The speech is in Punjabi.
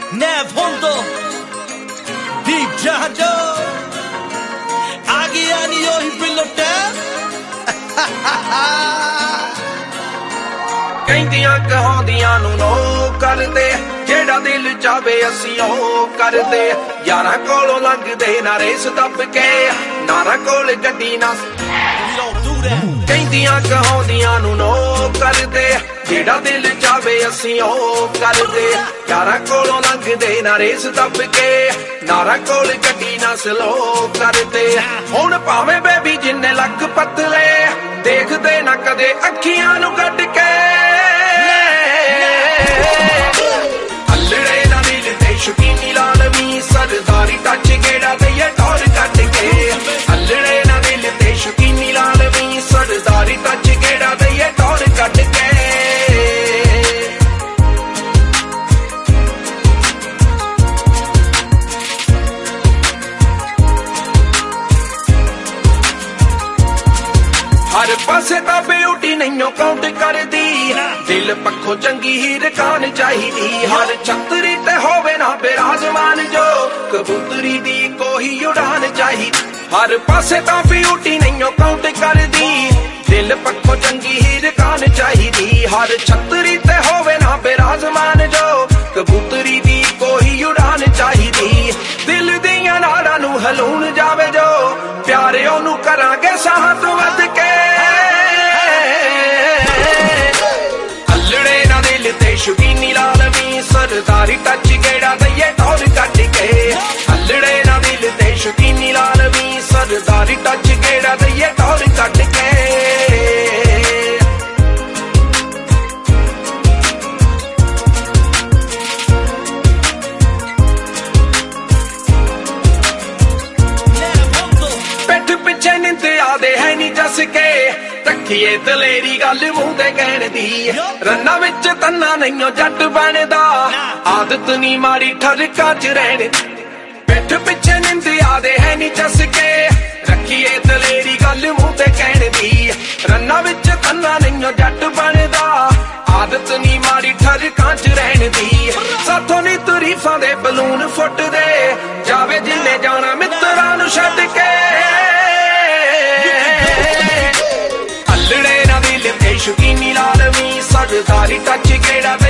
Nev Hondo, Deep Jahjo, Agiani ohi pilote. ਕਹਿੰਦੀਆਂ ਕਹਾਉਂਦੀਆਂ ਨੂੰ ਨੋ ਕਰਦੇ ਜਿਹੜਾ ਦਿਲ ਚਾਵੇ ਅਸੀਂ ਉਹ ਕਰਦੇ ਯਾਰਾਂ ਕੋਲੋਂ ਲੰਘਦੇ ਨਾ ਰੇਸ ਦੱਬ ਕੇ ਨਾਰਾਂ ਕੋਲ ਗੱਡੀ ਨਾ ਕਹਿੰਦੀਆਂ ਕਹਾਉਂਦੀਆਂ ਨੂੰ ਨੋ ਕਰਦੇ ਜਿਹੜਾ ਦਿਲ ਚਾਵੇ ਅਸੀਂ ਉਹ ਕਰਦੇ ਯਾਰਾਂ ਕੋਲੋਂ ਲੰਘਦੇ ਨਾ ਰੇਸ ਦੱਬ ਕੇ ਨਾਰਾਂ ਕੋਲ ਗੱਡੀ ਨਾ ਸਲੋ ਕਰਦੇ ਹੁਣ ਭਾਵੇਂ ਬੇਬੀ ਜਿੰਨੇ ਲੱਖ ਪਤਲੇ ਦੇਖਦੇ ਨਾ ਕਦੇ ਅੱਖੀਆਂ ਨੂੰ ਕੱਢ ਕੇ ਹੱਲੜੇ ਨਾ ਦਿਲ ਤੇ ਸ਼ੁਕੀਨੀ ਲਾਲਵੀ ਸਰਦਾਰੀ ਟੱਚ ਗੇੜਾ ਦਈਏ ਟੌਰ ਕੱਢ ਕੇ ਹੱਲੜੇ ਨਾ ਦਿਲ ਤੇ ਸ਼ੁਕੀਨੀ ਲਾਲਵੀ ਸਰਦਾਰੀ ਟੱਚ ਗੇੜਾ ਦਈਏ ਟੌਰ ਕੱਢ ਕੇ हर पासे तां ब्यूटी नहीं काउंट करदी दिल पक्खों चंगी ही रकान चाहिदी हर छतरी ते होवे ना बिराजमान जो कबूतरी दी कोई उड़ान चाहिदी हर पासे तां ब्यूटी नहीं काउंट करदी दिल पक्खों चंगी ही रकान चाहिदी हर छतरी ते होवे ना बिराजमान जो कबूतरी दी कोई उड़ान चाहिदी दिल दियां नाड़ां नूं हलूण जावे जो प्यारे ओनू करांगे साह तों वध के ਸ਼ੁਕੀਨੀ ਲਾਲਵੀ ਸਰਦਾਰੀ ਟੱਚ ਗੇੜਾ ਦਈਏ ਟੌਰ ਕੱਢ ਕੇ ਹੱਲੜੇ ਨਾ ਦਿਲ ਤੇ ਸ਼ੁਕੀਨੀ ਲਾਲਵੀ ਸਰਦਾਰੀ ਟੱਚ ਗੇੜਾ ਦਈਏ ਟੌਰ ਕੱਢ ਕੇ ਪਿੱਠ ਪਿੱਛੇ ਨਿੰਦਿਆ ਦੇ ਹੈ ਨੀ ਜਸ ਕੇ ਰੱਖੀਏ ਦਲੇਰੀ ਗੱਲ ਮੂੰਹ ਤੇ ਕਹਿਣ ਦੀ ਰੰਨਾਂ ਵਿੱਚ ਤੰਨਾ ਨਹੀਂਓ ਜੱਟ ਬਣਦਾ ਆਦਤ ਨੀ ਮਾੜੀ ਠਰਕਾਂ ਚ ਰਹਿਣ ਪਿੱਠ ਪਿੱਛੇ ਨਿੰਦਿਆ ਦੇ ਹੈ ਨੀ ਜਸ ਕੇ ਰੱਖੀਏ ਦਲੇਰੀ ਗੱਲ ਮੂੰਹ ਤੇ ਕਹਿਣ ਦੀ ਰੰਨਾਂ ਵਿੱਚ ਤੰਨਾ ਨਹੀਂਓ ਜੱਟ ਬਣਦਾ ਆਦਤ ਨੀ ਮਾੜੀ ਠਰਕਾਂ ਚ ਰਹਿਣ ਦੀ ਸਾਥੋਂ ਨੀ ਤਾਰੀਫਾਂ ਦੇ ਬਲੂਨ ਫੁੱਟਦੇ ਜਾਵੇ ਜਿੰਨੇ ਜਾਣਾ ਮਿੱਤਰਾਂ ਨੂੰ ਛੱਡ ਕੇ ਸ਼ੁਕੀਨੀ ਲਾਲਵੀ ਸਰਦਾਰੀ ਟੱਚ ਗੇੜਾ